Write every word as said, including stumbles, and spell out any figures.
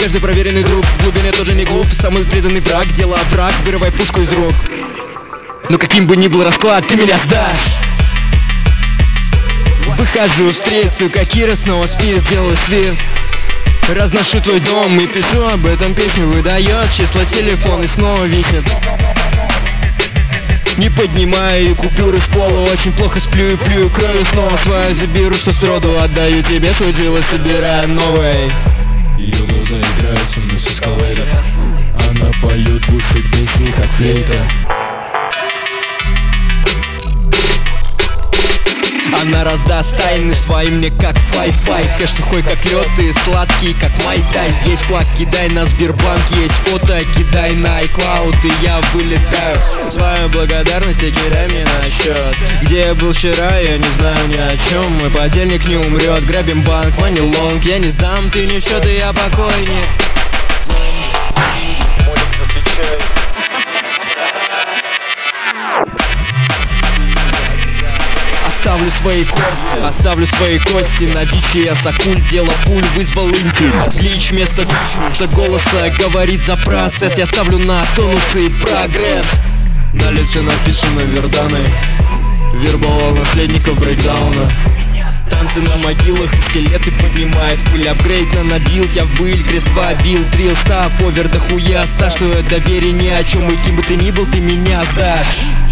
каждый проверенный друг в глубине тоже не глуп. Самый преданный враг, дело враг, вырывай пушку из рук. Но каким бы ни был расклад, ты меня сдашь. Выхожу в встречу, как Кира снова спит, делаю слив. Разношу твой дом и пишу об этом песню. Выдает число телефон и снова виснет. Не поднимаю купюры в полу, очень плохо сплю и плюю кровью. Снова твою заберу, что сроду отдаю тебе свой дело, собирая новый. Ее глаза играют со мной с эскалейда. Она поет больше песни, как флейта. Она раздаст тайны свои мне как Wi-Fi. Кэш сухой как лед и сладкий как майтай. Есть плак, кидай на Сбербанк, есть фото, кидай на iCloud, и я вылетаю. Свою благодарность ты кидай мне на счет. Где я был вчера, я не знаю ни о чем. Мой подельник не умрет, грабим банк, money long. Я не сдам, ты не в счет, и я покойник. Оставлю свои кости, оставлю свои кости на дичи. Я сакуль, дело пуль, вызвал интим. Слич вместо вместо голоса говорит за процесс. Я ставлю на тонусный прогресс. На лице написано Верданой. Вербовал наследников брейкдауна. Танцы на могилах, скелеты поднимает пыль. Апгрейд на набил, я в быль, крест побил. Трил, став, овер, да хуя, ста, что доверие ни о чем. И кем бы ты ни был, ты меня сдашь.